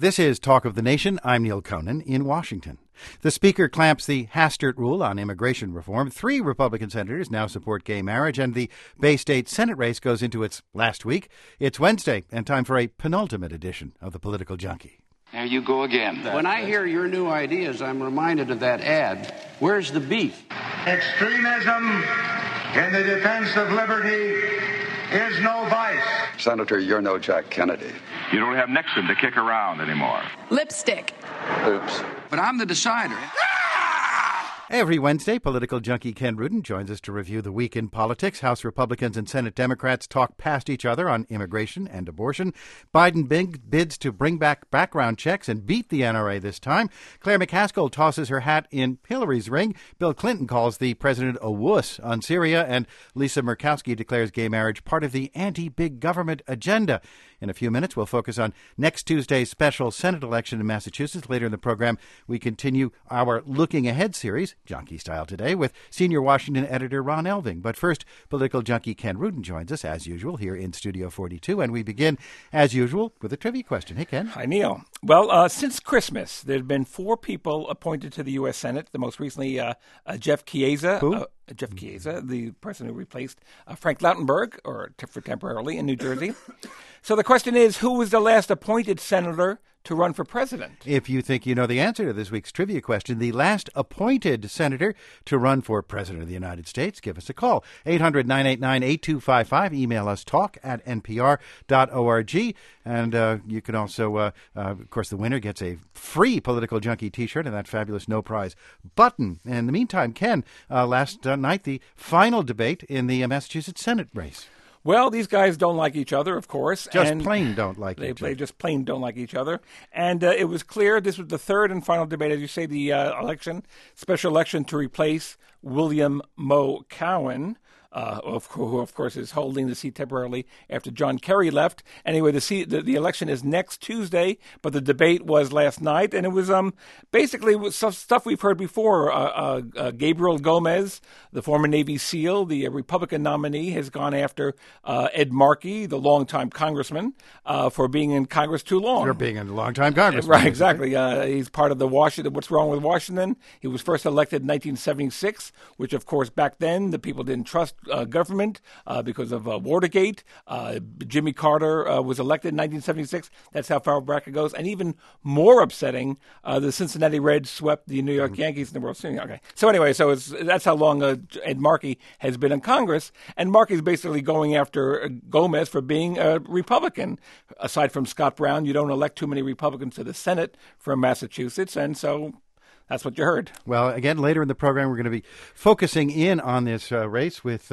This is Talk of the Nation. I'm Neil Conan in Washington. The Speaker clamps the Hastert rule on immigration reform. 3 Republican senators now support gay marriage, and the Bay State Senate race goes into its last week. It's Wednesday, and time for a penultimate edition of The Political Junkie. There you go again. When I hear your new ideas, I'm reminded of that ad. Where's the beef? Extremism in the defense of liberty is no vice. Senator, you're no Jack Kennedy. You don't have Nixon to kick around anymore. Lipstick. Oops. But I'm the decider. Every Wednesday, political junkie Ken Rudin joins us to review the week in politics. House Republicans and Senate Democrats talk past each other on immigration and abortion. Biden bids to bring back background checks and beat the NRA this time. Claire McCaskill tosses her hat in Hillary's ring. Bill Clinton calls the president a wuss on Syria. And Lisa Murkowski declares gay marriage part of the anti-big government agenda. In a few minutes, we'll focus on next Tuesday's special Senate election in Massachusetts. Later in the program, we continue our Looking Ahead series, Junkie Style today, with senior Washington editor Ron Elving. But first, political junkie Ken Rudin joins us, as usual, here in Studio 42. And we begin, as usual, with a trivia question. Hey, Ken. Hi, Neil. Well, since Christmas, there have been 4 people appointed to the U.S. Senate. The most recently, Jeff Chiesa. Who? Jeff Chiesa, the person who replaced Frank Lautenberg, for temporarily in New Jersey. So the question is, who was the last appointed senator to run for president? If you think you know the answer to this week's trivia question, the last appointed senator to run for president of the United States, give us a call. 800-989-8255. Email us talk@npr.org. And you can also, of course, the winner gets a free Political Junkie T-shirt and that fabulous no prize button. And in the meantime, Ken, last night, the final debate in the Massachusetts Senate race. Well, these guys don't like each other, of course. Just plain don't like each other. They just plain don't like each other. And it was clear this was the third and final debate, as you say, the special election to replace William Moe Cowan, who, of course, is holding the seat temporarily after John Kerry left. Anyway, the election is next Tuesday, but the debate was last night, and it was basically stuff we've heard before. Gabriel Gomez, the former Navy SEAL, the Republican nominee, has gone after Ed Markey, the longtime congressman, for being in Congress too long. For being a longtime congressman. Right, exactly. He's part of the Washington. What's wrong with Washington? He was first elected in 1976, which, of course, back then the people didn't trust government because of Watergate. Jimmy Carter was elected in 1976. That's how far back it goes. And even more upsetting, the Cincinnati Reds swept the New York Yankees in the World Series. Okay. So anyway, that's how long Ed Markey has been in Congress. And Markey's basically going after Gomez for being a Republican. Aside from Scott Brown, you don't elect too many Republicans to the Senate from Massachusetts. And so that's what you heard. Well, again, later in the program, we're going to be focusing in on this race with,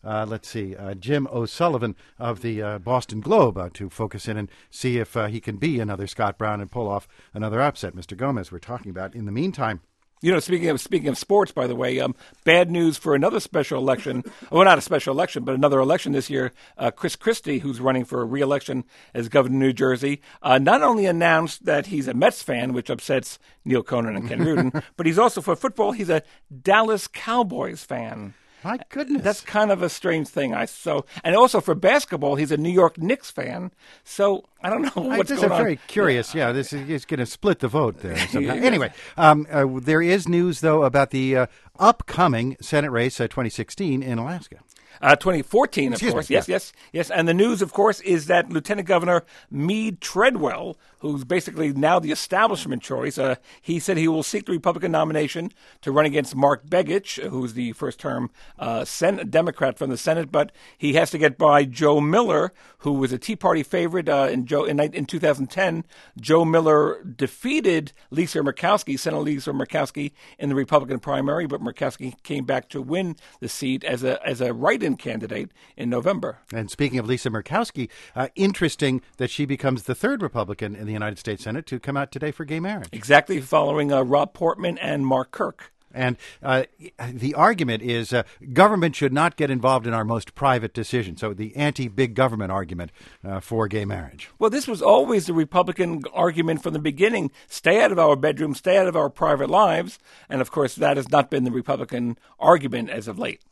Jim O'Sullivan of the Boston Globe to focus in and see if he can be another Scott Brown and pull off another upset. Mr. Gomez, we're talking about in the meantime. You know, speaking of sports, by the way, bad news for another special election. Well, not a special election, but another election this year. Chris Christie, who's running for re-election as governor of New Jersey, not only announced that he's a Mets fan, which upsets Neil Conan and Ken Rudin, but he's also, for football, he's a Dallas Cowboys fan. My goodness. That's kind of a strange thing. And also for basketball, he's a New York Knicks fan. So I don't know what's going on. This is very curious. Yeah, this is going to split the vote there somehow. Anyway, there is news, though, about the upcoming Senate race 2016 in Alaska. 2014, of course. Yes. And the news, of course, is that Lieutenant Governor Meade Treadwell, who's basically now the establishment choice, he said he will seek the Republican nomination to run against Mark Begich, who's the first-term Democrat from the Senate, but he has to get by Joe Miller, who was a Tea Party favorite in 2010. Joe Miller defeated Lisa Murkowski, Senator Lisa Murkowski, in the Republican primary, but Murkowski came back to win the seat as a write-in candidate in November. And speaking of Lisa Murkowski, interesting that she becomes the third Republican in the United States Senate to come out today for gay marriage. Exactly, following Rob Portman and Mark Kirk. And the argument is government should not get involved in our most private decisions. So the anti-big government argument for gay marriage. Well, this was always the Republican argument from the beginning. Stay out of our bedroom, stay out of our private lives. And, of course, that has not been the Republican argument as of late.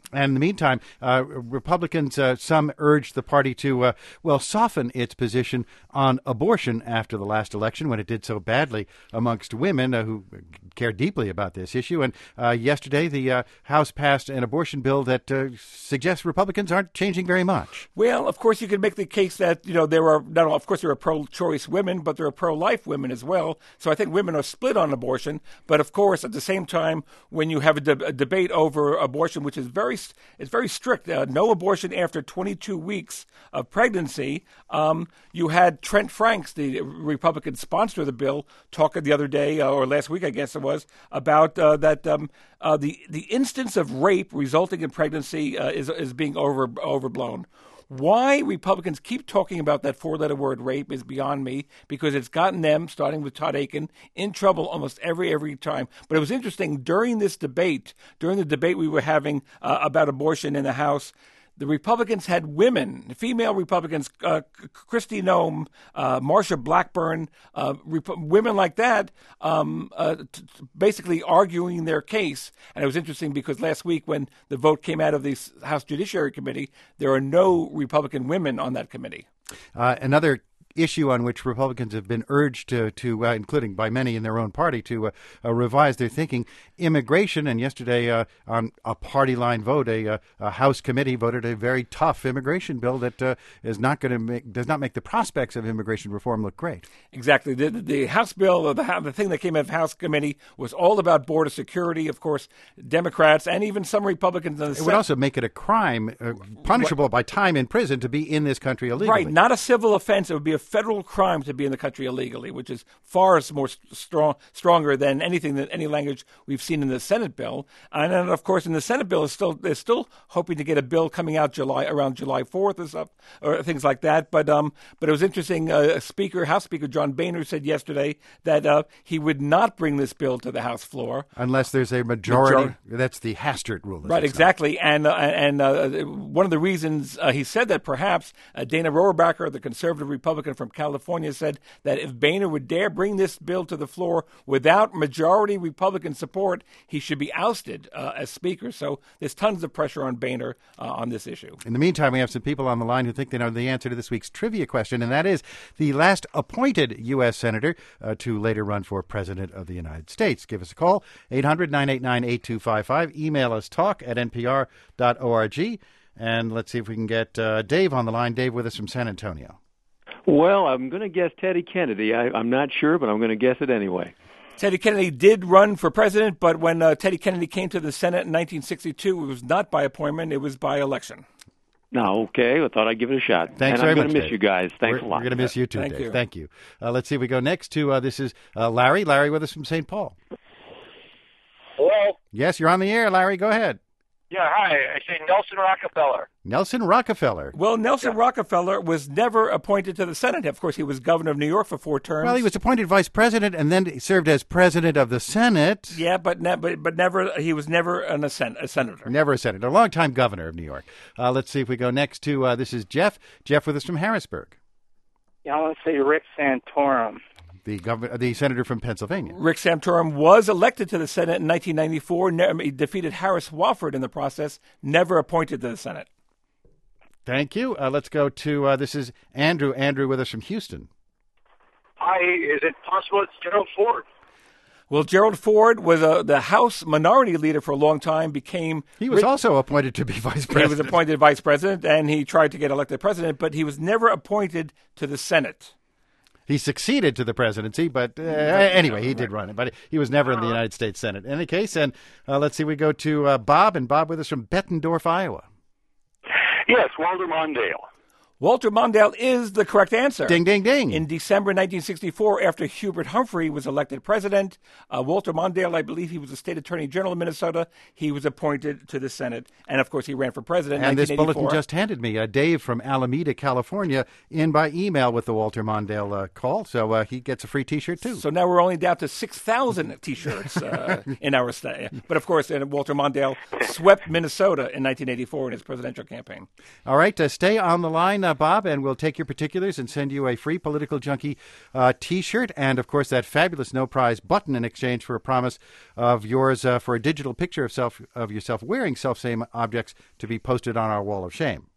And in the meantime, Republicans, some urged the party to, soften its position on abortion after the last election when it did so badly amongst women who care deeply about this issue. And yesterday, the House passed an abortion bill that suggests Republicans aren't changing very much. Well, of course, you could make the case that, there are, there are pro-choice women, but there are pro-life women as well. So I think women are split on abortion. But of course, at the same time, when you have a debate over abortion, which is very strict, no abortion after 22 weeks of pregnancy, you had Trent Franks, the Republican sponsor of the bill, talking the other day, or last week, I guess it was, about that the instance of rape resulting in pregnancy is being overblown. Why Republicans keep talking about that four-letter word rape is beyond me, because it's gotten them, starting with Todd Akin, in trouble almost every time. But it was interesting, during the debate we were having about abortion in the House, the Republicans had women, female Republicans, Kristi Noem, Marsha Blackburn, women like that, basically arguing their case. And it was interesting because last week when the vote came out of the House Judiciary Committee, there are no Republican women on that committee. Another issue on which Republicans have been urged to including by many in their own party, to revise their thinking, immigration. And yesterday, on a party line vote, a House committee voted a very tough immigration bill that does not make the prospects of immigration reform look great. Exactly. The House bill, the thing that came out of House committee, was all about border security. Of course, Democrats and even some Republicans in the Senate. It would also make it a crime, punishable by time in prison, to be in this country illegally. Right, not a civil offense. It would be a federal crime to be in the country illegally, which is far more stronger than any language we've seen in the Senate bill. And then, of course, in the Senate bill, they're still hoping to get a bill coming out around July 4th or stuff, or things like that. But it was interesting. House Speaker John Boehner said yesterday that he would not bring this bill to the House floor unless there's a majority. That's the Hastert rule. Right, exactly. And one of the reasons he said that, perhaps, Dana Rohrabacher, the conservative Republican from California, said that if Boehner would dare bring this bill to the floor without majority Republican support, he should be ousted as Speaker. So there's tons of pressure on Boehner on this issue. In the meantime, we have some people on the line who think they know the answer to this week's trivia question, and that is the last appointed U.S. Senator to later run for President of the United States. Give us a call, 800-989-8255. Email us, talk@npr.org. And let's see if we can get Dave on the line. Dave with us from San Antonio. Well, I'm going to guess Teddy Kennedy. I'm not sure, but I'm going to guess it anyway. Teddy Kennedy did run for president, but when Teddy Kennedy came to the Senate in 1962, it was not by appointment, it was by election. No, okay. I thought I'd give it a shot. Thanks very much, I'm going to miss you guys. Thanks a lot. We're going to miss you too, Thank Dave. you. Thank you. Let's see if we go next to, this is Larry. Larry with us from St. Paul. Hello? Yes, you're on the air, Larry. Go ahead. Yeah, hi. I say Nelson Rockefeller. Nelson Rockefeller. Well, Nelson Rockefeller was never appointed to the Senate. Of course, he was governor of New York for 4 terms. Well, he was appointed vice president and then served as president of the Senate. Yeah, but never. He was never a senator. Never a senator. A long-time governor of New York. Let's see if we go next to, this is Jeff. Jeff with us from Harrisburg. Yeah, I want to say Rick Santorum. The senator from Pennsylvania. Rick Santorum was elected to the Senate in 1994. He defeated Harris Wofford in the process, never appointed to the Senate. Thank you. Let's go to, this is Andrew. Andrew with us from Houston. Hi, is it possible it's Gerald Ford? Well, Gerald Ford was the House minority leader for a long time, He was also appointed to be vice president. He was appointed vice president, and he tried to get elected president, but he was never appointed to the Senate. He succeeded to the presidency, but anyway, he did run it. But he was never in the United States Senate. In any case, and let's see, we go to Bob, and Bob with us from Bettendorf, Iowa. Yes, Walter Mondale. Walter Mondale is the correct answer. Ding, ding, ding. In December 1964, after Hubert Humphrey was elected president, Walter Mondale, I believe he was the state attorney general of Minnesota, he was appointed to the Senate. And, of course, he ran for president in 1984. And this bulletin just handed me Dave from Alameda, California, in by email with the Walter Mondale call. So he gets a free T-shirt, too. So now we're only down to 6,000 T-shirts in our state. But, of course, Walter Mondale swept Minnesota in 1984 in his presidential campaign. All right, stay on the line. Bob, and we'll take your particulars and send you a free Political Junkie T-shirt and, of course, that fabulous no prize button in exchange for a promise of yours for a digital picture of yourself wearing self-same objects to be posted on our wall of shame.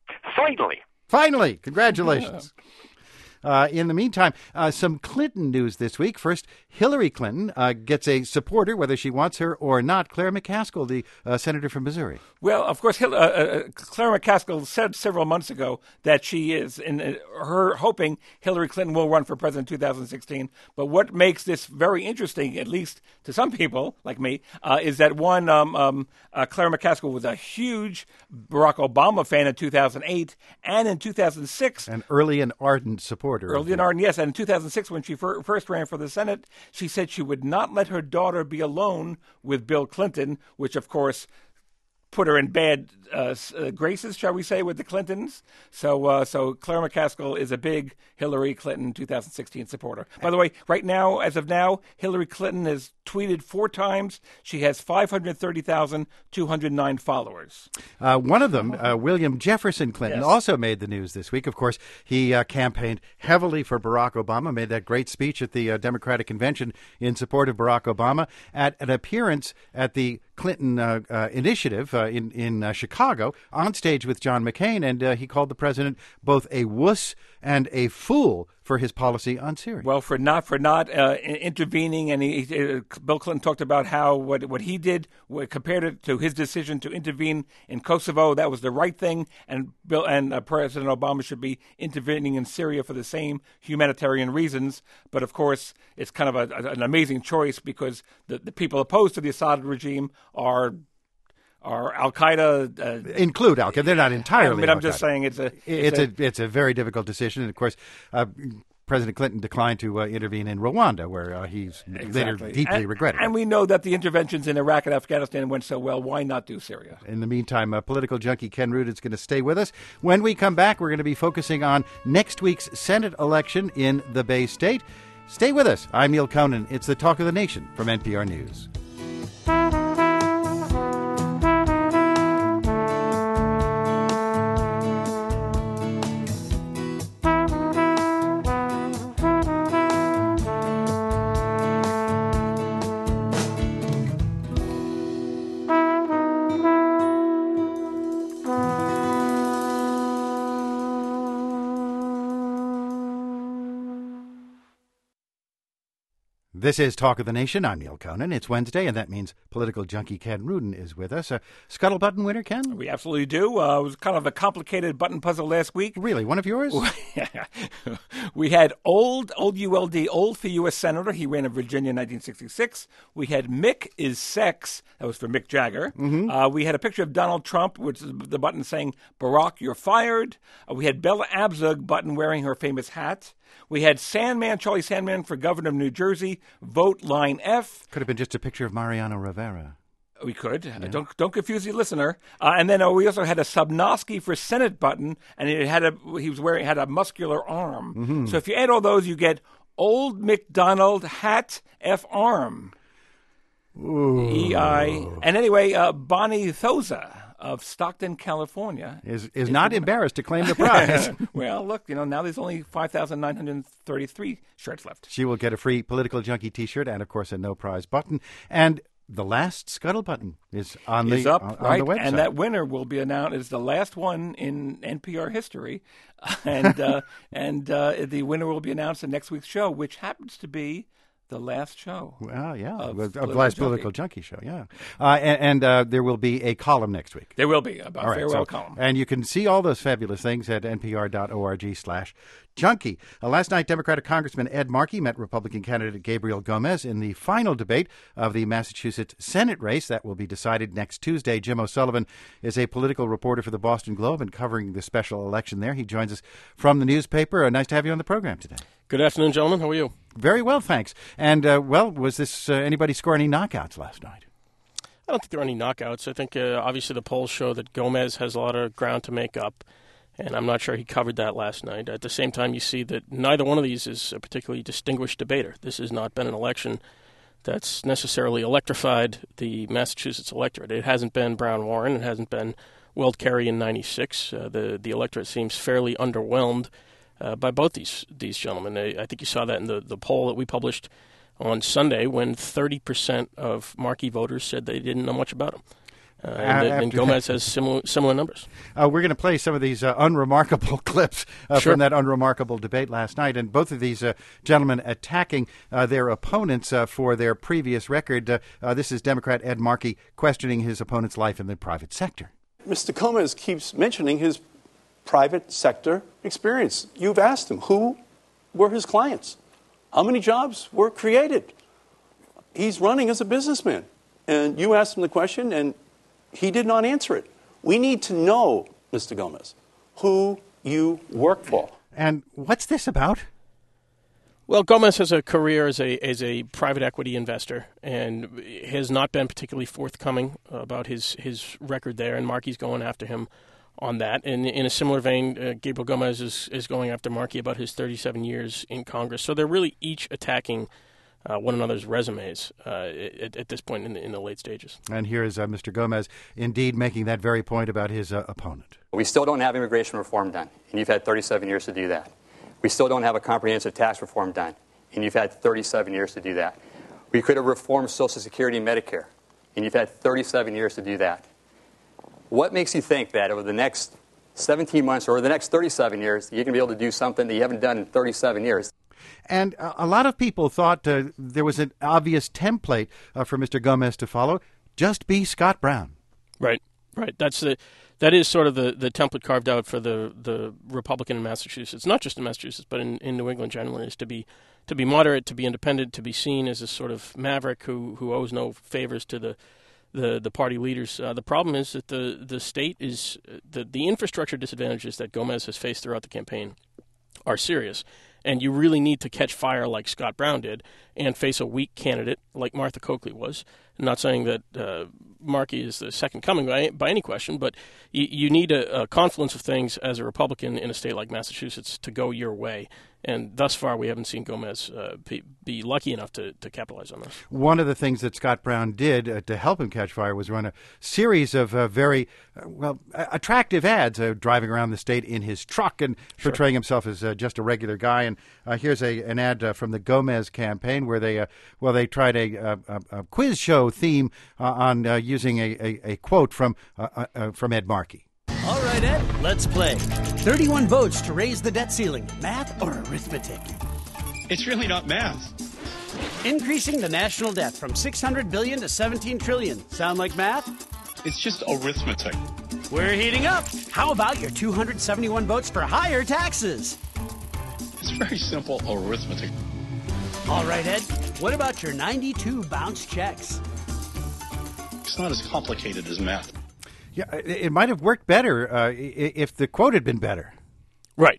Finally. Congratulations. In the meantime, some Clinton news this week. First, Hillary Clinton gets a supporter, whether she wants her or not, Claire McCaskill, the senator from Missouri. Well, of course, Claire McCaskill said several months ago that she is her hoping Hillary Clinton will run for president in 2016. But what makes this very interesting, at least to some people like me, is that one, Claire McCaskill was a huge Barack Obama fan in 2008 and in 2006. An early and ardent supporter. Early and ardent, yes. And in 2006, when she first ran for the Senate, she said she would not let her daughter be alone with Bill Clinton, which, of course, put her in bad graces, shall we say, with the Clintons. So Claire McCaskill is a big Hillary Clinton 2016 supporter. By the way, right now, as of now, Hillary Clinton has tweeted 4 times. She has 530,209 followers. One of them, William Jefferson Clinton, also made the news this week. Of course, he campaigned heavily for Barack Obama, made that great speech at the Democratic Convention in support of Barack Obama. At an appearance at the Clinton initiative in Chicago, on stage with John McCain, and he called the president both a wuss and a fool for his policy on Syria. Well, for not intervening, and Bill Clinton talked about how what he did, compared it to his decision to intervene in Kosovo, that was the right thing, and President Obama should be intervening in Syria for the same humanitarian reasons. But of course, it's kind of an amazing choice because the people opposed to the Assad regime are Al Qaeda. Include Al Qaeda. They're not entirely. I'm just saying it's a very difficult decision. And of course, President Clinton declined to intervene in Rwanda, where he's later deeply regretted. And we know that the interventions in Iraq and Afghanistan went so well. Why not do Syria? In the meantime, political junkie Ken Root is going to stay with us. When we come back, we're going to be focusing on next week's Senate election in the Bay State. Stay with us. I'm Neil Conan. It's the Talk of the Nation from NPR News. This is Talk of the Nation. I'm Neil Conan. It's Wednesday, and that means political junkie Ken Rudin is with us. Scuttle button winner, Ken? We absolutely do. It was kind of a complicated button puzzle last week. Really? One of yours? We had old ULD, old for U.S. Senator. He ran in Virginia in 1966. We had Mick is Sex. That was for Mick Jagger. Mm-hmm. We had a picture of Donald Trump, which is the button saying, Barack, you're fired. We had Bella Abzug button wearing her famous hat. We had Sandman, Charlie Sandman for governor of New Jersey, vote line F. Could have been just a picture of Mariano Rivera. We could. Yeah. Don't confuse the listener. And then we also had a Subnosky for Senate button, and he had a muscular arm. Mm-hmm. So if you add all those, you get Old McDonald hat F arm. Ooh. EI. And anyway, Bonnie Thoza of Stockton, California, is not embarrassed to claim the prize. Well, look, now there's only 5,933 shirts left. She will get a free Political Junkie T-shirt and, of course, a no prize button. And the last Scuttle button is on the website. And that winner will be announced as the last one in NPR history. And the winner will be announced in next week's show, which happens to be the last show. Well, yeah, of the last Political Junkie show, yeah. And there will be a column next week. There will be, a farewell column. And you can see all those fabulous things at npr.org/junkie. Last night, Democratic Congressman Ed Markey met Republican candidate Gabriel Gomez in the final debate of the Massachusetts Senate race. That will be decided next Tuesday. Jim O'Sullivan is a political reporter for the Boston Globe and covering the special election there. He joins us from the newspaper. Nice to have you on the program today. Good afternoon, gentlemen. How are you? Very well, thanks. And, was this anybody score any knockouts last night? I don't think there are any knockouts. I think, obviously, the polls show that Gomez has a lot of ground to make up, and I'm not sure he covered that last night. At the same time, you see that neither one of these is a particularly distinguished debater. This has not been an election that's necessarily electrified the Massachusetts electorate. It hasn't been Brown-Warren. It hasn't been Weld Kerry in '96. The electorate seems fairly underwhelmed by both these gentlemen. I think you saw that in the poll that we published on Sunday, when 30% of Markey voters said they didn't know much about him. And Gomez has similar numbers. We're going to play some of these unremarkable clips from that unremarkable debate last night, and both of these gentlemen attacking their opponents for their previous record. This is Democrat Ed Markey questioning his opponent's life in the private sector. Mr. Gomez keeps mentioning his private sector experience. You've asked him, who were his clients? How many jobs were created? He's running as a businessman. And you asked him the question, and he did not answer it. We need to know, Mr. Gomez, who you work for. And what's this about? Well, Gomez has a career as a private equity investor and has not been particularly forthcoming about his record there, and Markey's going after him on that. And in a similar vein, Gabriel Gomez is going after Markey about his 37 years in Congress. So they're really each attacking one another's resumes at this point in the late stages. And here is Mr. Gomez indeed making that very point about his opponent. We still don't have immigration reform done, and you've had 37 years to do that. We still don't have a comprehensive tax reform done, and you've had 37 years to do that. We could have reformed Social Security and Medicare, and you've had 37 years to do that. What makes you think that over the next 17 months or the next 37 years, you're going to be able to do something that you haven't done in 37 years? And a lot of people thought there was an obvious template for Mr. Gomez to follow. Just be Scott Brown. Right. That is sort of the template carved out for the Republican in Massachusetts, not just in Massachusetts, but in New England generally, is to be moderate, to be independent, to be seen as a sort of maverick who owes no favors to the party leaders. The problem is that the state is the infrastructure disadvantages that Gomez has faced throughout the campaign are serious. And you really need to catch fire like Scott Brown did and face a weak candidate like Martha Coakley was. I'm not saying that Markey is the second coming by any question, but you need a confluence of things as a Republican in a state like Massachusetts to go your way. And thus far, we haven't seen Gomez be lucky enough to capitalize on this. One of the things that Scott Brown did to help him catch fire was run a series of very attractive ads driving around the state in his truck and portraying himself as just a regular guy. And here's an ad from the Gomez campaign where they tried a quiz show theme on using a quote from Ed Markey. All right, Ed, let's play. 31 votes to raise the debt ceiling. Math or arithmetic? It's really not math. Increasing the national debt from $600 billion to $17 trillion. Sound like math? It's just arithmetic. We're heating up. How about your 271 votes for higher taxes? It's very simple arithmetic. All right, Ed, what about your 92 bounce checks? It's not as complicated as math. Yeah, it might have worked better if the quote had been better. Right.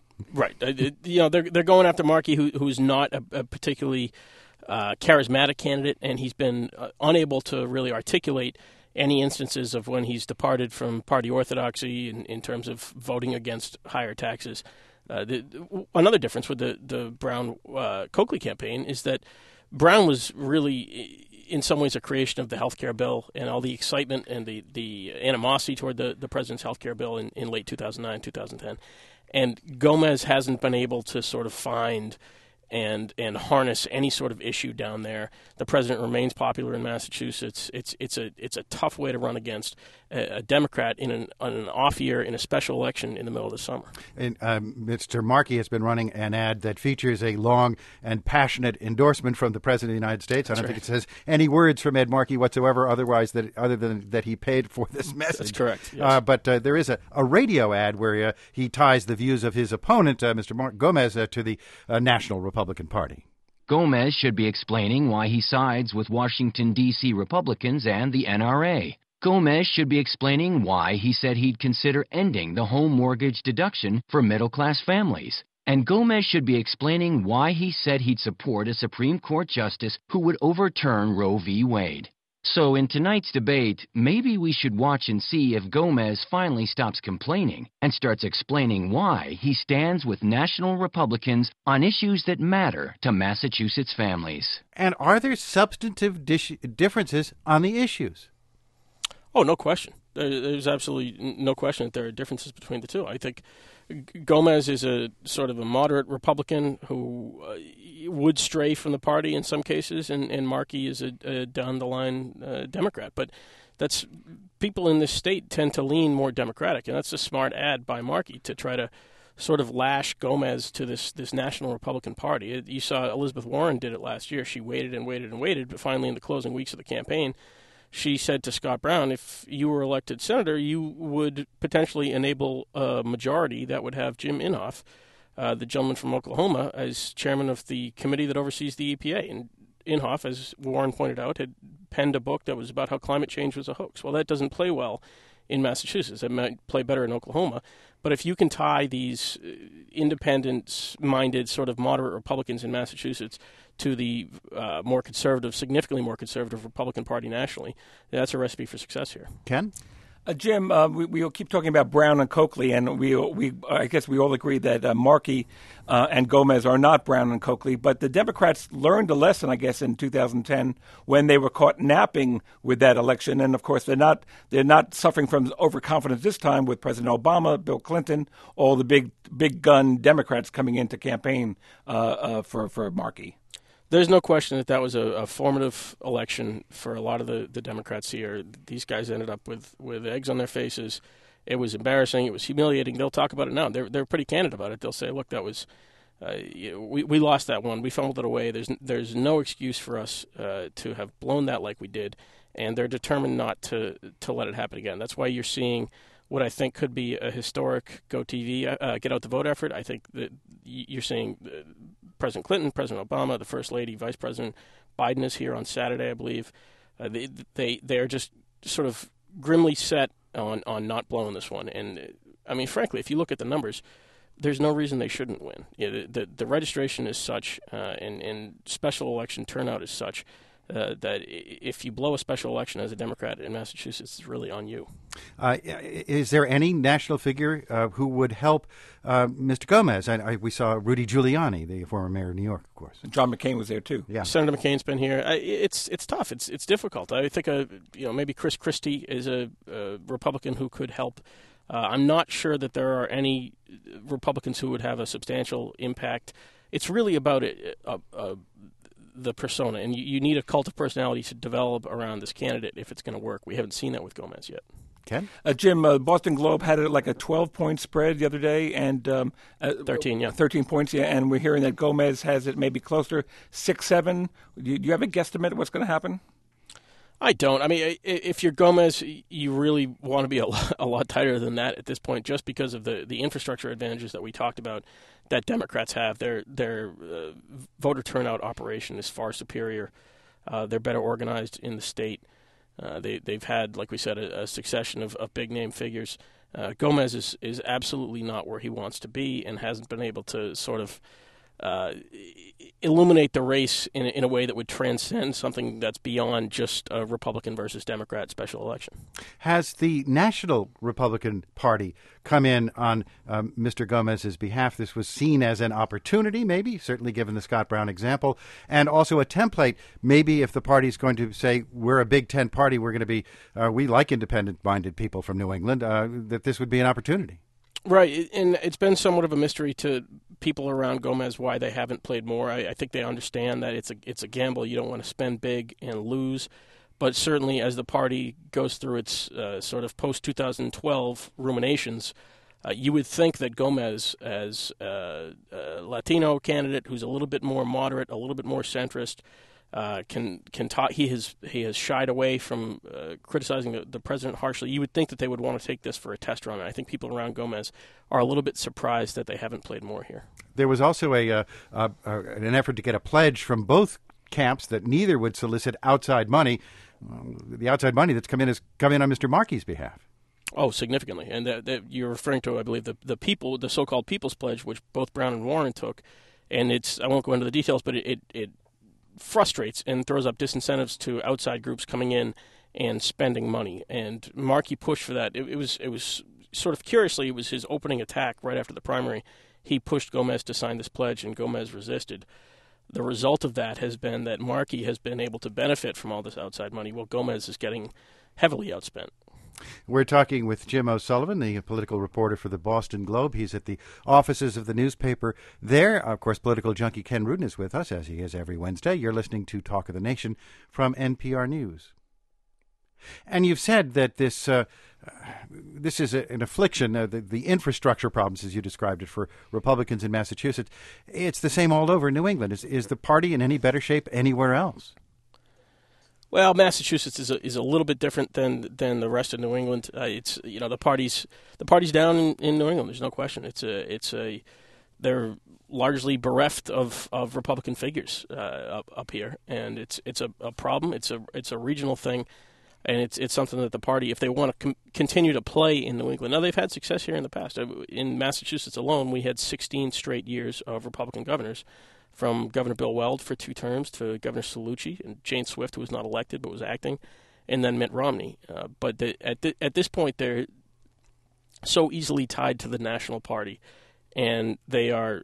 They're going after Markey, who's not a particularly charismatic candidate, and he's been unable to really articulate any instances of when he's departed from party orthodoxy in terms of voting against higher taxes. Another difference with the Brown-Coakley campaign is that Brown was really, in some ways, a creation of the health care bill and all the excitement and the animosity toward the president's health care bill in late 2009, 2010. And Gomez hasn't been able to sort of find and harness any sort of issue down there. The president remains popular in Massachusetts. It's a tough way to run against a Democrat in an off year in a special election in the middle of the summer. And Mr. Markey has been running an ad that features a long and passionate endorsement from the president of the United States. I don't think it says any words from Ed Markey whatsoever, other than that he paid for this message. That's correct. Yes. But there is a radio ad where he ties the views of his opponent, Mr. Gomez, to the National Republican Party. Gomez should be explaining why he sides with Washington, D.C. Republicans and the NRA. Gomez should be explaining why he said he'd consider ending the home mortgage deduction for middle-class families. And Gomez should be explaining why he said he'd support a Supreme Court justice who would overturn Roe v. Wade. So in tonight's debate, maybe we should watch and see if Gomez finally stops complaining and starts explaining why he stands with national Republicans on issues that matter to Massachusetts families. And are there substantive differences on the issues? Oh, no question. There's absolutely no question that there are differences between the two. I think Gomez is a sort of a moderate Republican who would stray from the party in some cases, and Markey is a down-the-line Democrat. But that's people in this state tend to lean more Democratic, and that's a smart ad by Markey to try to sort of lash Gomez to this national Republican Party. You saw Elizabeth Warren did it last year. She waited and waited and waited, but finally in the closing weeks of the campaign, she said to Scott Brown, if you were elected senator, you would potentially enable a majority that would have Jim Inhofe, the gentleman from Oklahoma, as chairman of the committee that oversees the EPA. And Inhofe, as Warren pointed out, had penned a book that was about how climate change was a hoax. Well, that doesn't play well in Massachusetts. It might play better in Oklahoma. But if you can tie these independent-minded, sort of moderate Republicans in Massachusetts to the more conservative, significantly more conservative Republican Party nationally, that's a recipe for success here. Ken? Jim, we'll keep talking about Brown and Coakley, and I guess we all agree that Markey and Gomez are not Brown and Coakley, but the Democrats learned a lesson, I guess, in 2010 when they were caught napping with that election, and of course they're not suffering from overconfidence this time with President Obama, Bill Clinton, all the big gun Democrats coming in to campaign for Markey. There's no question that was a formative election for a lot of the Democrats here. These guys ended up with eggs on their faces. It was embarrassing. It was humiliating. They'll talk about it now. They're pretty candid about it. They'll say, look, that was we lost that one. We fumbled it away. There's no excuse for us to have blown that like we did, and they're determined not to let it happen again. That's why you're seeing what I think could be a historic GoTV, Get Out the Vote effort. I think that you're seeing President Clinton, President Obama, the First Lady, Vice President Biden is here on Saturday, I believe. They are just sort of grimly set on not blowing this one. And, I mean, frankly, if you look at the numbers, there's no reason they shouldn't win. The registration is such and special election turnout is such that if you blow a special election as a Democrat in Massachusetts, it's really on you. Is there any national figure who would help Mr. Gomez? We saw Rudy Giuliani, the former mayor of New York, of course. John McCain was there too. Yeah, Senator McCain's been here. It's tough. It's difficult. I think maybe Chris Christie is a Republican who could help. I'm not sure that there are any Republicans who would have a substantial impact. It's really about the persona, and you need a cult of personality to develop around this candidate if it's going to work. We haven't seen that with Gomez yet. Ken? Jim, Boston Globe had like a 12-point spread the other day, and 13, yeah. 13 points, yeah, and we're hearing that Gomez has it maybe closer, 6-7. Do you have a guesstimate of what's going to happen? I don't. I mean, if you're Gomez, you really want to be a lot tighter than that at this point, just because of the infrastructure advantages that we talked about that Democrats have. Their voter turnout operation is far superior. They're better organized in the state. They've had, like we said, a succession of big name figures. Gomez is absolutely not where he wants to be and hasn't been able to sort of illuminate the race in a way that would transcend something that's beyond just a Republican versus Democrat special election. Has the National Republican Party come in on Mr. Gomez's behalf? This was seen as an opportunity, maybe, certainly given the Scott Brown example, and also a template, maybe if the party's going to say, we're a Big Ten party, we're going to be, we like independent-minded people from New England, that this would be an opportunity. Right, and it's been somewhat of a mystery to people around Gomez why they haven't played more. I think they understand that it's a gamble. You don't want to spend big and lose. But certainly as the party goes through its sort of post-2012 ruminations, you would think that Gomez, as a Latino candidate who's a little bit more moderate, a little bit more centrist, can talk. He has shied away from criticizing the president harshly. You would think that they would want to take this for a test run. And I think people around Gomez are a little bit surprised that they haven't played more here. There was also an effort to get a pledge from both camps that neither would solicit outside money. The outside money that's come in has come in on Mr. Markey's behalf. Oh, significantly. And that you're referring to, I believe, the so-called People's Pledge, which both Brown and Warren took. And I won't go into the details, but it frustrates and throws up disincentives to outside groups coming in and spending money. And Markey pushed for that. It was sort of curiously, it was his opening attack right after the primary. He pushed Gomez to sign this pledge, and Gomez resisted. The result of that has been that Markey has been able to benefit from all this outside money, while Gomez is getting heavily outspent. We're talking with Jim O'Sullivan, the political reporter for the Boston Globe. He's at the offices of the newspaper there. Of course, political junkie Ken Rudin is with us, as he is every Wednesday. You're listening to Talk of the Nation from NPR News. And you've said that this is an affliction, the infrastructure problems, as you described it, for Republicans in Massachusetts. It's the same all over New England. Is the party in any better shape anywhere else? Well, Massachusetts is a little bit different than the rest of New England. It's the party's down in New England. There's no question. They're largely bereft of Republican figures up here, and it's a problem. It's a regional thing. And it's something that the party, if they want to continue to play in New England. Now, they've had success here in the past. In Massachusetts alone, we had 16 straight years of Republican governors, from Governor Bill Weld for 2 terms to Governor Cellucci and Jane Swift, who was not elected but was acting, and then Mitt Romney. But at this point, they're so easily tied to the national party, and they are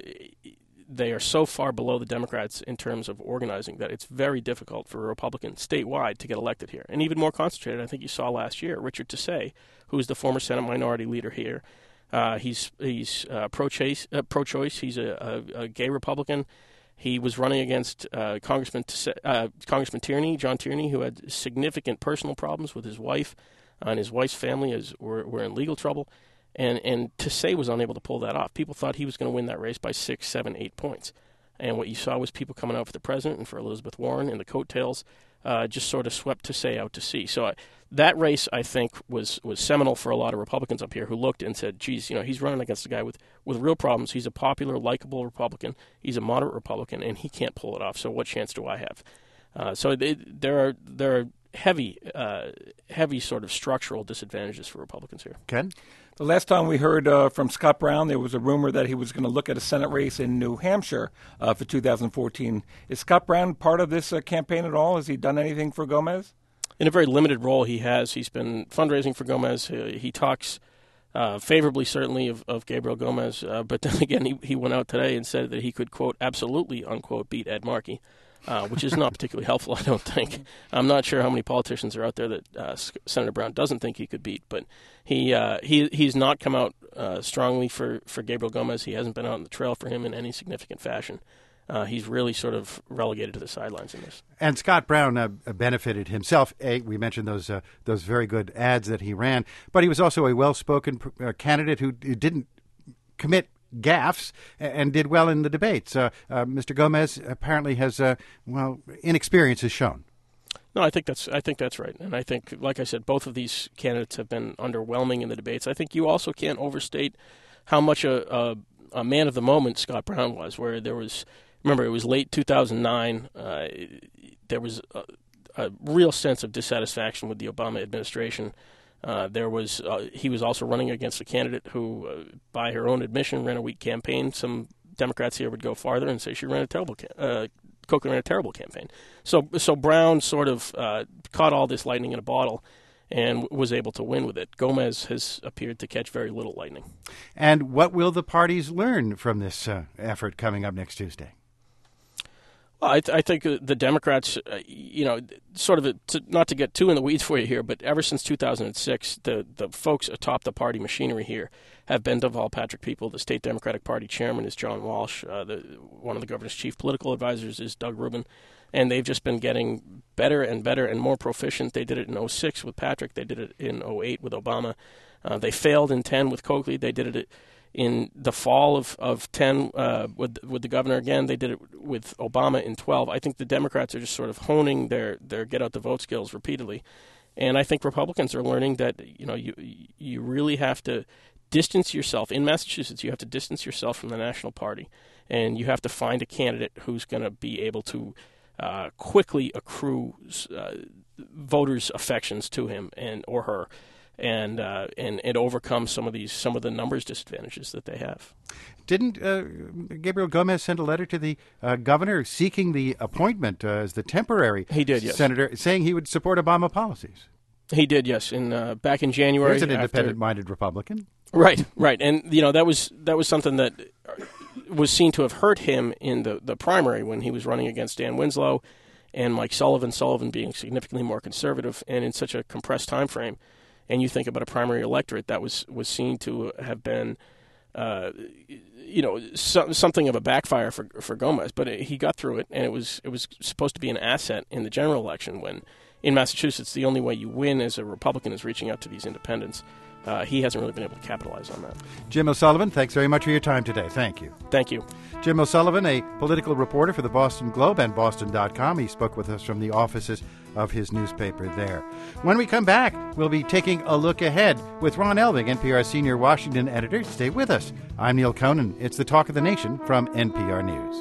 so far below the Democrats in terms of organizing that it's very difficult for a Republican statewide to get elected here. And even more concentrated, I think you saw last year, Richard Tassé, who is the former Senate Minority Leader here. He's pro-choice. He's a gay Republican. He was running against Congressman Tierney, John Tierney, who had significant personal problems with his wife, and his wife's family were in legal trouble. And Tassé was unable to pull that off. People thought he was going to win that race by 6, 7, 8 points. And what you saw was people coming out for the president and for Elizabeth Warren, and the coattails just sort of swept Tassé out to sea. So that race, I think, was seminal for a lot of Republicans up here who looked and said, geez, he's running against a guy with real problems. He's a popular, likable Republican. He's a moderate Republican, and he can't pull it off. So what chance do I have? So there are heavy sort of structural disadvantages for Republicans here. Ken? The last time we heard from Scott Brown, there was a rumor that he was going to look at a Senate race in New Hampshire for 2014. Is Scott Brown part of this campaign at all? Has he done anything for Gomez? In a very limited role, he has. He's been fundraising for Gomez. He talks favorably, certainly, of Gabriel Gomez. But then again, he went out today and said that he could, quote, absolutely, unquote, beat Ed Markey. Which is not particularly helpful, I don't think. I'm not sure how many politicians are out there that Senator Brown doesn't think he could beat, but he's not come out strongly for Gabriel Gomez. He hasn't been out on the trail for him in any significant fashion. He's really sort of relegated to the sidelines in this. And Scott Brown benefited himself. We mentioned those very good ads that he ran, but he was also a well-spoken candidate who didn't commit gaffes and did well in the debates. Mr. Gomez apparently has, inexperience has shown. No, I think that's right. And I think, like I said, both of these candidates have been underwhelming in the debates. I think you also can't overstate how much a man of the moment Scott Brown was, where there was, remember, it was late 2009. There was a real sense of dissatisfaction with the Obama administration. He was also running against a candidate who, by her own admission, ran a weak campaign. Some Democrats here would go farther and say she ran a terrible Coker ran a terrible campaign. So Brown sort of caught all this lightning in a bottle and was able to win with it. Gomez has appeared to catch very little lightning. And what will the parties learn from this effort coming up next Tuesday? Well, I think the Democrats, sort of, not to get too in the weeds for you here, but ever since 2006, the folks atop the party machinery here have been Deval Patrick people. The state Democratic Party chairman is John Walsh. One of the governor's chief political advisors is Doug Rubin. And they've just been getting better and better and more proficient. They did it in 2006 with Patrick. They did it in 2008 with Obama. They failed in 2010 with Coakley. They did it in the fall of 2010 with the governor again. They did it with Obama in 2012. I think the Democrats are just sort of honing their get-out-the-vote skills repeatedly. And I think Republicans are learning that you really have to distance yourself. In Massachusetts, you have to distance yourself from the national party. And you have to find a candidate who's going to be able to quickly accrue voters' affections to him or her. And overcome some of the numbers disadvantages that they have. Didn't Gabriel Gomez send a letter to the governor seeking the appointment as the temporary senator, saying he would support Obama policies? He did, yes. Back in January, he's an independent-minded Republican, right, and that was something that was seen to have hurt him in the primary when he was running against Dan Winslow and Mike Sullivan. Sullivan being significantly more conservative, and in such a compressed time frame. and you think about a primary electorate that was seen to have been, something of a backfire for Gomez, but he got through it, and it was supposed to be an asset in the general election when, in Massachusetts, the only way you win as a Republican is reaching out to these independents. He hasn't really been able to capitalize on that. Jim O'Sullivan, thanks very much for your time today. Thank you. Thank you. Jim O'Sullivan, a political reporter for the Boston Globe and Boston.com. He spoke with us from the offices of his newspaper there. When we come back, we'll be taking a look ahead with Ron Elving, NPR senior Washington editor. Stay with us. I'm Neil Conan. It's the Talk of the Nation from NPR News.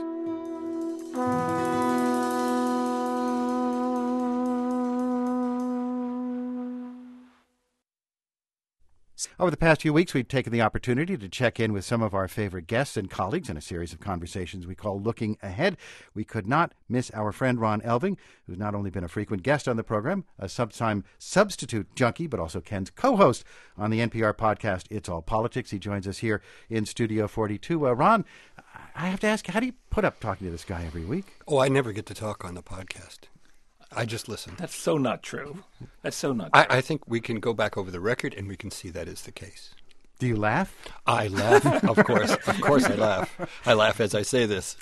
Over the past few weeks, we've taken the opportunity to check in with some of our favorite guests and colleagues in a series of conversations we call Looking Ahead. We could not miss our friend Ron Elving, who's not only been a frequent guest on the program, a sometime substitute junkie, but also Ken's co-host on the NPR podcast It's All Politics. He joins us here in Studio 42. Ron, I have to ask, how do you put up talking to this guy every week? Oh, I never get to talk on the podcast. I just listen. That's so not true. That's so not true. I think we can go back over the record and we can see that is the case. Do you laugh? I laugh, of course. Of course I laugh. I laugh as I say this.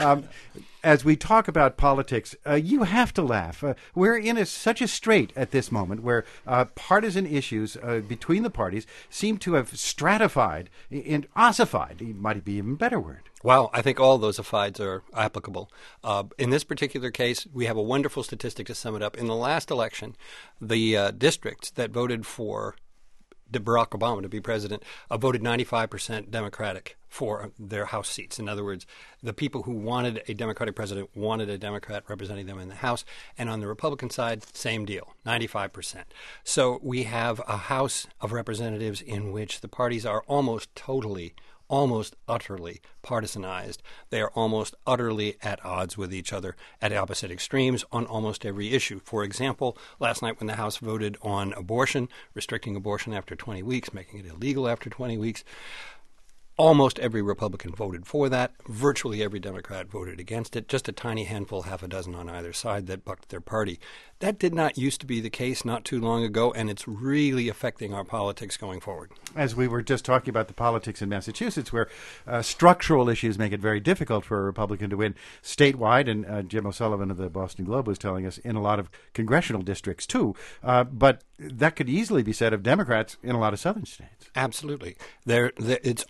As we talk about politics, you have to laugh. We're in such a strait at this moment where partisan issues between the parties seem to have stratified and ossified. It might be even a better word. Well, I think all those asides are applicable. In this particular case, we have a wonderful statistic to sum it up. In the last election, the districts that voted for Barack Obama to be president voted 95% Democratic for their House seats. In other words, the people who wanted a Democratic president wanted a Democrat representing them in the House. And on the Republican side, same deal, 95%. So we have a House of Representatives in which the parties are almost utterly partisanized. They are almost utterly at odds with each other at opposite extremes on almost every issue. For example, last night when the House voted on abortion, restricting abortion after 20 weeks, making it illegal after 20 weeks, almost every Republican voted for that. Virtually every Democrat voted against it. Just a tiny handful, half a dozen on either side, that bucked their party. That did not used to be the case not too long ago, and it's really affecting our politics going forward. As we were just talking about the politics in Massachusetts, where structural issues make it very difficult for a Republican to win statewide, and Jim O'Sullivan of the Boston Globe was telling us in a lot of congressional districts too. But that could easily be said of Democrats in a lot of southern states. Absolutely. It's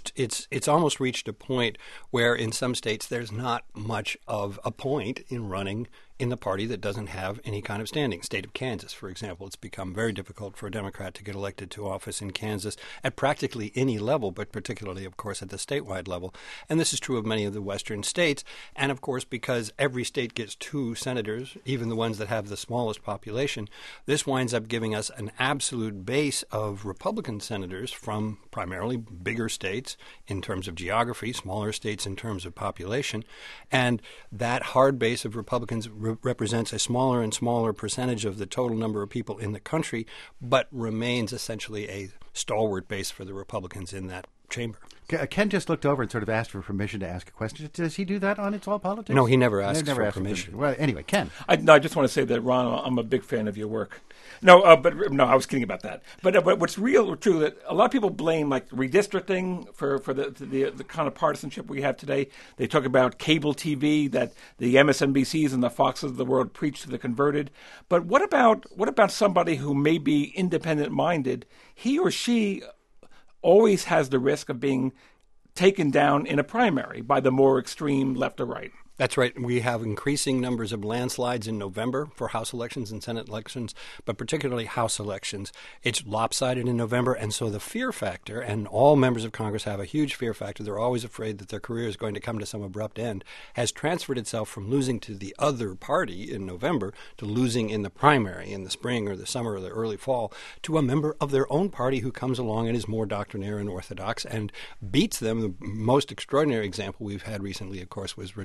almost reached a point where in some states there's not much of a point in running in the party that doesn't have any kind of standing. State of Kansas, for example, it's become very difficult for a Democrat to get elected to office in Kansas at practically any level, but particularly, of course, at the statewide level. And this is true of many of the western states. And, of course, because every state gets 2 senators, even the ones that have the smallest population, this winds up giving us an absolute base of Republican senators from primarily bigger states in terms of geography, smaller states in terms of population. And that hard base of Republicans represents a smaller and smaller percentage of the total number of people in the country, but remains essentially a stalwart base for the Republicans in that chamber. Ken just looked over and sort of asked for permission to ask a question. Does he do that on It's All Politics? No, he never asks for permission. Well, anyway, Ken. I just want to say that, Ron, I'm a big fan of your work. No, I was kidding about that. But what's real or true that a lot of people blame like redistricting for the kind of partisanship we have today. They talk about cable TV that the MSNBCs and the Foxes of the world preach to the converted. But what about somebody who may be independent minded? He or she always has the risk of being taken down in a primary by the more extreme left or right. That's right. We have increasing numbers of landslides in November for House elections and Senate elections, but particularly House elections. It's lopsided in November, and so the fear factor, and all members of Congress have a huge fear factor, they're always afraid that their career is going to come to some abrupt end, has transferred itself from losing to the other party in November to losing in the primary in the spring or the summer or the early fall to a member of their own party who comes along and is more doctrinaire and orthodox and beats them. The most extraordinary example we've had recently, of course, was Richard Lugar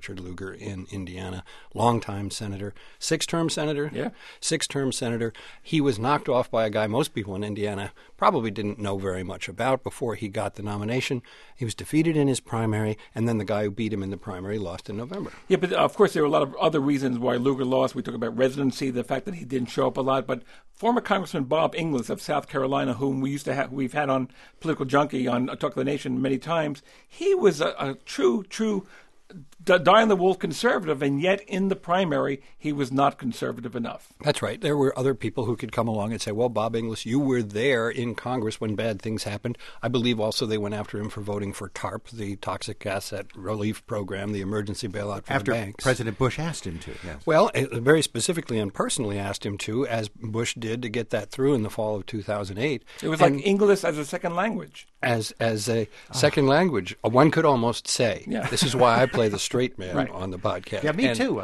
Lugar in Indiana, longtime senator, six-term senator. Yeah. Six-term senator. He was knocked off by a guy most people in Indiana probably didn't know very much about before he got the nomination. He was defeated in his primary, and then the guy who beat him in the primary lost in November. Yeah, but of course there were a lot of other reasons why Lugar lost. We talk about residency, the fact that he didn't show up a lot. But former Congressman Bob Inglis of South Carolina, whom we've had on Political Junkie on Talk of the Nation many times, he was a true die-on-the-wolf conservative, and yet in the primary he was not conservative enough. That's right. There were other people who could come along and say, well, Bob Inglis, you were there in Congress when bad things happened. I believe also they went after him for voting for TARP, the Toxic Asset Relief Program, the emergency bailout for the banks. After President Bush asked him to, yes. Well, very specifically and personally asked him to, as Bush did to get that through in the fall of 2008. It was like English as a second language. As a second language, one could almost say. Yeah. This is why I play the straight man on the podcast. Yeah, me too.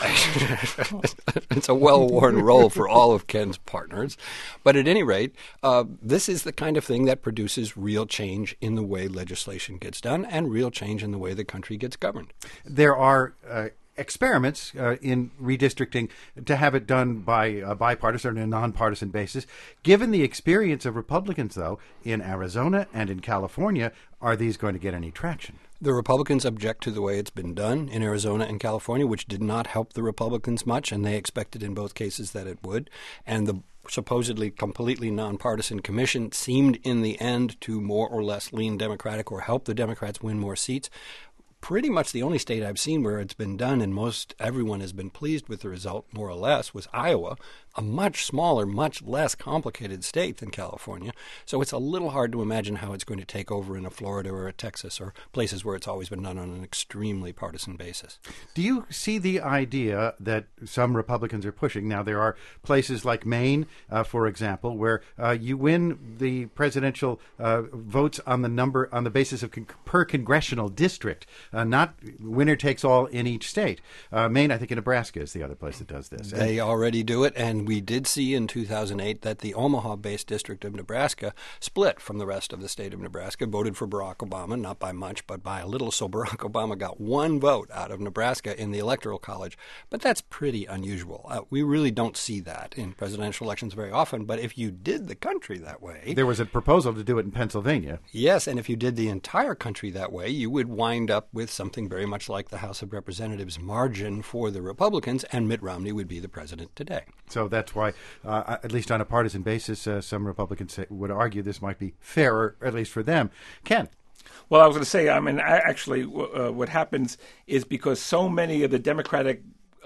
It's a well-worn role for all of Ken's partners. But at any rate, this is the kind of thing that produces real change in the way legislation gets done and real change in the way the country gets governed. There are experiments in redistricting to have it done by a bipartisan or a nonpartisan basis. Given the experience of Republicans, though, in Arizona and in California, are these going to get any traction? The Republicans object to the way it's been done in Arizona and California, which did not help the Republicans much, and they expected in both cases that it would. And the supposedly completely nonpartisan commission seemed in the end to more or less lean Democratic or help the Democrats win more seats. Pretty much the only state I've seen where it's been done and most everyone has been pleased with the result, more or less, was Iowa, a much smaller, much less complicated state than California. So it's a little hard to imagine how it's going to take over in a Florida or a Texas or places where it's always been done on an extremely partisan basis. Do you see the idea that some Republicans are pushing? Now, there are places like Maine, for example, where you win the presidential votes on the basis of per congressional district. Not winner takes all in each state. Maine, I think, and Nebraska is the other place that does this. They already do it, and we did see in 2008 that the Omaha-based district of Nebraska split from the rest of the state of Nebraska, voted for Barack Obama, not by much, but by a little, so Barack Obama got one vote out of Nebraska in the Electoral College. But that's pretty unusual. We really don't see that in presidential elections very often, but if you did the country that way... There was a proposal to do it in Pennsylvania. Yes, and if you did the entire country that way, you would wind up with something very much like the House of Representatives margin for the Republicans, and Mitt Romney would be the president today. So that's why, at least on a partisan basis, some Republicans would argue this might be fairer, at least for them. Ken? Well, I was going to say, actually, what happens is because so many of the Democratic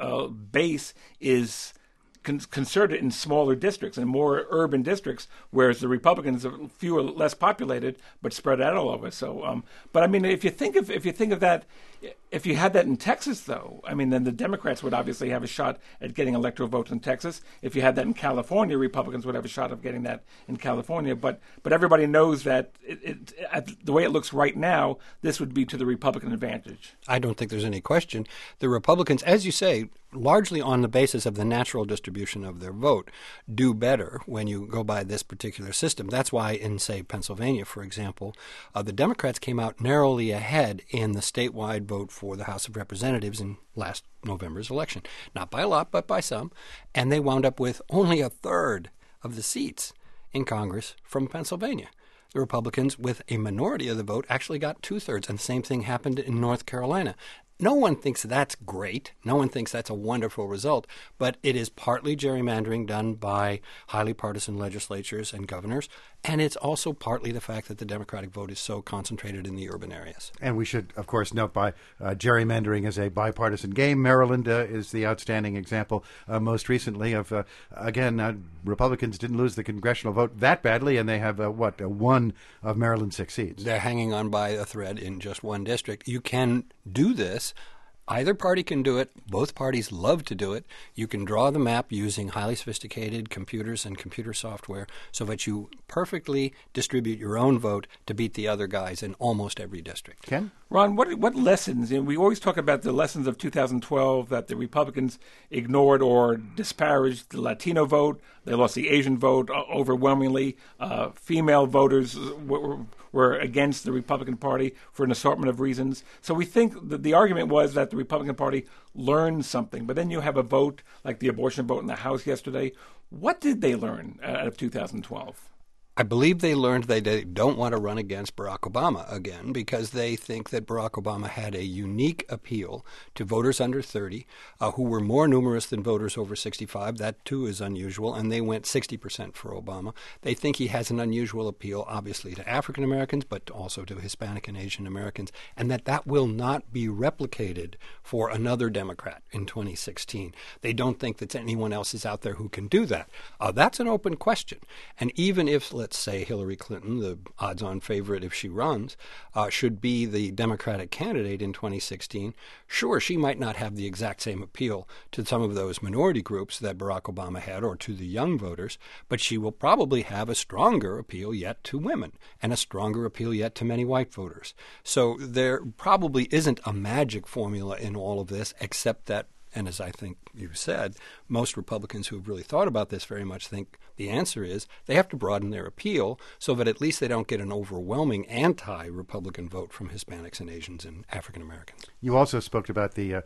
base is concerted in smaller districts and more urban districts, whereas the Republicans are fewer, less populated, but spread out all over. So, but I mean, if you think of that, if you had that in Texas, though, I mean, then the Democrats would obviously have a shot at getting electoral votes in Texas. If you had that in California, Republicans would have a shot of getting that in California. But everybody knows that the way it looks right now, this would be to the Republican advantage. I don't think there's any question. The Republicans, as you say, largely on the basis of the natural distribution of their vote, do better when you go by this particular system. That's why in, say, Pennsylvania, for example, the Democrats came out narrowly ahead in the statewide vote for the House of Representatives in last November's election. Not by a lot, but by some. And they wound up with only a third of the seats in Congress from Pennsylvania. The Republicans, with a minority of the vote, actually got two-thirds, and the same thing happened in North Carolina. No one thinks that's great. No one thinks that's a wonderful result, but it is partly gerrymandering done by highly partisan legislatures and governors, and it's also partly the fact that the Democratic vote is so concentrated in the urban areas. And we should, of course, note by gerrymandering is a bipartisan game. Maryland is the outstanding example most recently of, Republicans didn't lose the congressional vote that badly, and they have, one of Maryland's 6 seats. They're hanging on by a thread in just one district. You can do this. Either party can do it. Both parties love to do it. You can draw the map using highly sophisticated computers and computer software so that you perfectly distribute your own vote to beat the other guys in almost every district. Ken? Ron, what lessons? We always talk about the lessons of 2012 that the Republicans ignored or disparaged the Latino vote. They lost the Asian vote overwhelmingly. Female voters were against the Republican Party for an assortment of reasons. So we think that the argument was that the Republican Party learned something. But then you have a vote like the abortion vote in the House yesterday. What did they learn out of 2012? I believe they learned they don't want to run against Barack Obama again because they think that Barack Obama had a unique appeal to voters under 30 who were more numerous than voters over 65. That, too, is unusual, and they went 60% for Obama. They think he has an unusual appeal, obviously, to African Americans, but also to Hispanic and Asian Americans, and that will not be replicated for another Democrat in 2016. They don't think that anyone else is out there who can do that. That's an open question. And even if, let's say, Hillary Clinton, the odds-on favorite if she runs, should be the Democratic candidate in 2016, sure, she might not have the exact same appeal to some of those minority groups that Barack Obama had or to the young voters, but she will probably have a stronger appeal yet to women and a stronger appeal yet to many white voters. So there probably isn't a magic formula in all of this, except that, and as I think you said, most Republicans who have really thought about this very much think the answer is they have to broaden their appeal so that at least they don't get an overwhelming anti-Republican vote from Hispanics and Asians and African Americans. You also spoke about the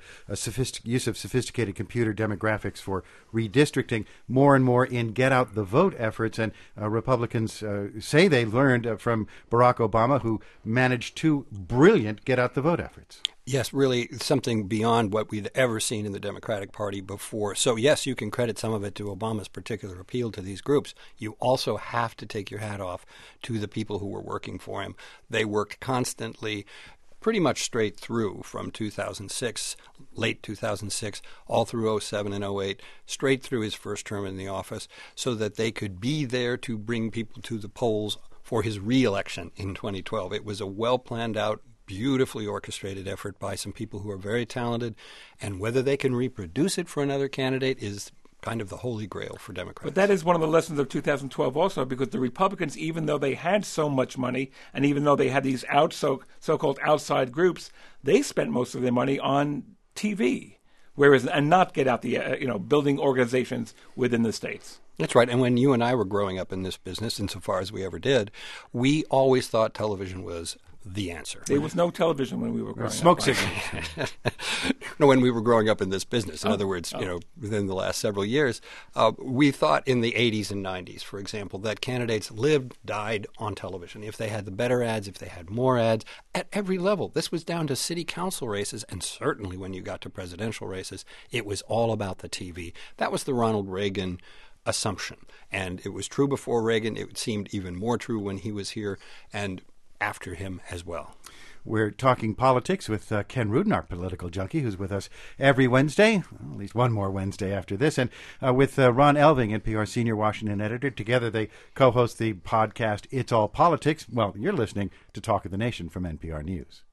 use of sophisticated computer demographics for redistricting more and more in get-out-the-vote efforts, and Republicans say they learned from Barack Obama, who managed 2 brilliant get-out-the-vote efforts. Yes, really something beyond what we'd ever seen in the Democratic Party before. So, yes, you can credit some of it to Obama's particular appeal to these groups. You also have to take your hat off to the people who were working for him. They worked constantly, pretty much straight through from 2006, late 2006, all through 07 and 08, straight through his first term in the office, so that they could be there to bring people to the polls for his re-election in 2012. It was a well-planned out, beautifully orchestrated effort by some people who are very talented, and whether they can reproduce it for another candidate is kind of the holy grail for Democrats. But that is one of the lessons of 2012 also, because the Republicans, even though they had so much money and even though they had these so-called outside groups, they spent most of their money on TV, and not get out the building organizations within the states. That's right. And when you and I were growing up in this business, insofar as we ever did, we always thought television was the answer. There was no television when we were growing up. Smoke signals. No, when we were growing up in this business. In other words, within the last several years, we thought in the 80s and 90s, for example, that candidates died on television. If they had the better ads, if they had more ads, at every level. This was down to city council races, and certainly when you got to presidential races, it was all about the TV. That was the Ronald Reagan assumption. And it was true before Reagan. It seemed even more true when he was here, and after him as well. We're talking politics with Ken Rudin, our political junkie, who's with us every Wednesday, at least one more Wednesday after this, and with Ron Elving, NPR senior Washington editor. Together they co-host the podcast It's All Politics. Well, you're listening to Talk of the Nation from NPR News.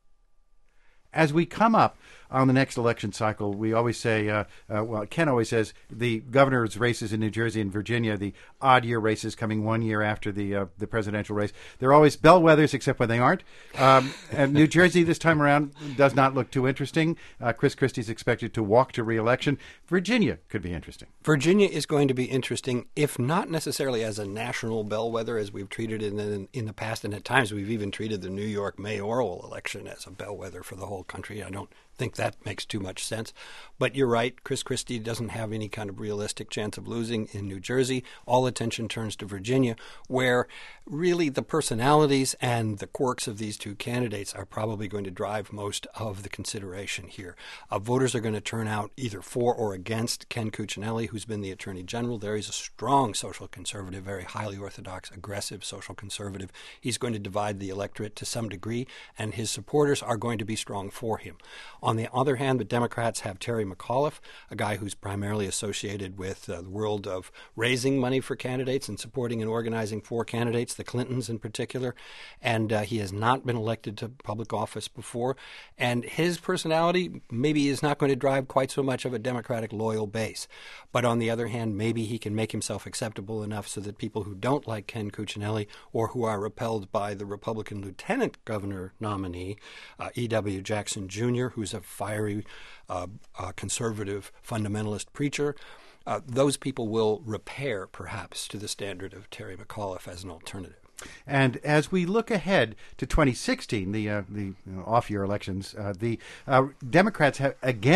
As we come up on the next election cycle, we always say, Ken always says, the governor's races in New Jersey and Virginia, the odd-year races coming 1 year after the presidential race, they're always bellwethers except when they aren't. And New Jersey this time around does not look too interesting. Chris Christie's expected to walk to re-election. Virginia could be interesting. Virginia is going to be interesting, if not necessarily as a national bellwether, as we've treated it in the past, and at times we've even treated the New York mayoral election as a bellwether for the whole country. I don't think that makes too much sense. But you're right, Chris Christie doesn't have any kind of realistic chance of losing in New Jersey. All attention turns to Virginia, where really the personalities and the quirks of these two candidates are probably going to drive most of the consideration here. Voters are going to turn out either for or against Ken Cuccinelli, who's been the Attorney General. There he's a strong social conservative, very highly orthodox, aggressive social conservative. He's going to divide the electorate to some degree, and his supporters are going to be strong for him. On the other hand, the Democrats have Terry McAuliffe, a guy who's primarily associated with the world of raising money for candidates and supporting and organizing for candidates, the Clintons in particular. And he has not been elected to public office before. And his personality maybe is not going to drive quite so much of a Democratic loyal base. But on the other hand, maybe he can make himself acceptable enough so that people who don't like Ken Cuccinelli or who are repelled by the Republican lieutenant governor nominee, E.W. Jackson Jr., who's a fiery conservative fundamentalist preacher, those people will repair perhaps to the standard of Terry McAuliffe as an alternative. And as we look ahead to 2016, the off-year elections, the Democrats have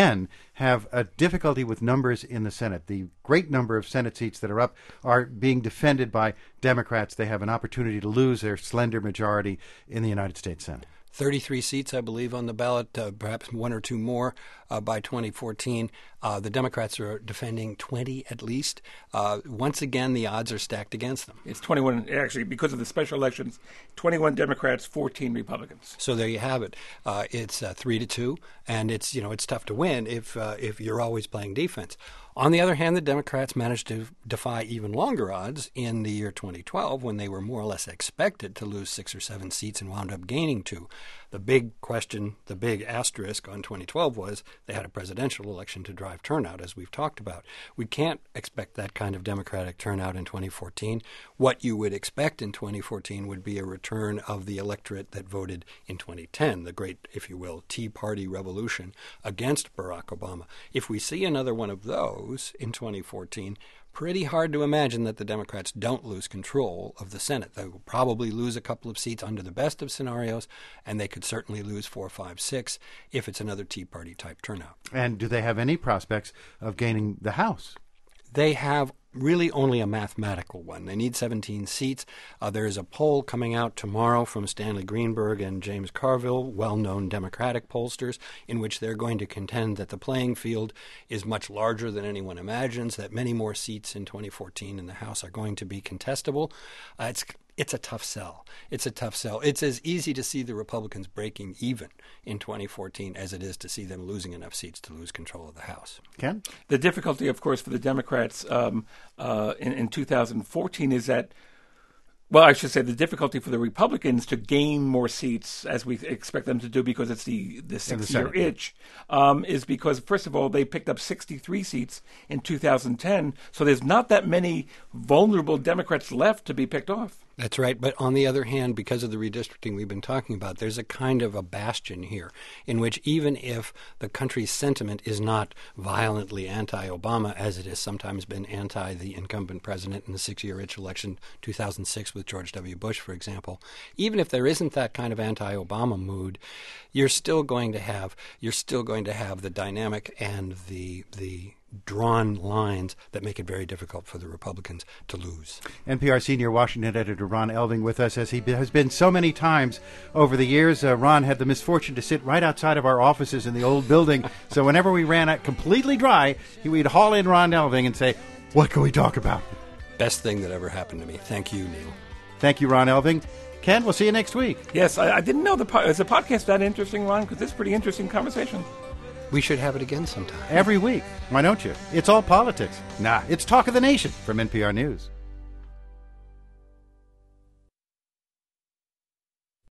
a difficulty with numbers in the Senate. The great number of Senate seats that are up are being defended by Democrats. They have an opportunity to lose their slender majority in the United States Senate. 33 seats, I believe, on the ballot, perhaps one or two more by 2014. The Democrats are defending 20 at least. Once again, the odds are stacked against them. It's 21, actually, because of the special elections, 21 Democrats, 14 Republicans. So there you have it. It's 3-2, and it's tough to win if you're always playing defense. On the other hand, the Democrats managed to defy even longer odds in the year 2012 when they were more or less expected to lose 6 or 7 seats and wound up gaining 2. The big question, the big asterisk on 2012 was they had a presidential election to drive turnout, as we've talked about. We can't expect that kind of Democratic turnout in 2014. What you would expect in 2014 would be a return of the electorate that voted in 2010, the great, if you will, Tea Party revolution against Barack Obama. If we see another one of those in 2014, pretty hard to imagine that the Democrats don't lose control of the Senate. They will probably lose a couple of seats under the best of scenarios, and they could certainly lose 4, 5, 6 if it's another Tea Party type turnout. And do they have any prospects of gaining the House? They have really only a mathematical one. They need 17 seats. There is a poll coming out tomorrow from Stanley Greenberg and James Carville, well-known Democratic pollsters, in which they're going to contend that the playing field is much larger than anyone imagines, that many more seats in 2014 in the House are going to be contestable. It's a tough sell. It's a tough sell. It's as easy to see the Republicans breaking even in 2014 as it is to see them losing enough seats to lose control of the House. Ken? The difficulty, of course, for the Democrats in 2014 is that, well, I should say the difficulty for the Republicans to gain more seats, as we expect them to do because it's the 6-year itch, is because, first of all, they picked up 63 seats in 2010, so there's not that many vulnerable Democrats left to be picked off. That's right. But on the other hand, because of the redistricting we've been talking about, there's a kind of a bastion here in which even if the country's sentiment is not violently anti-Obama, as it has sometimes been anti the incumbent president in the 6-year itch election, 2006 with George W. Bush, for example, even if there isn't that kind of anti-Obama mood, you're still going to have the dynamic and the drawn lines that make it very difficult for the Republicans to lose. NPR senior Washington editor Ron Elving with us, as he has been so many times over the years. Ron had the misfortune to sit right outside of our offices in the old building, so whenever we ran out completely dry, we'd haul in Ron Elving and say, what can we talk about? Best thing that ever happened to me. Thank you, Neil. Thank you, Ron Elving. Ken, we'll see you next week. Yes, I didn't know is the podcast that interesting, Ron? Because it's a pretty interesting conversation. We should have it again sometime. Every week. Why don't you? It's all politics. Nah, it's Talk of the Nation from NPR News.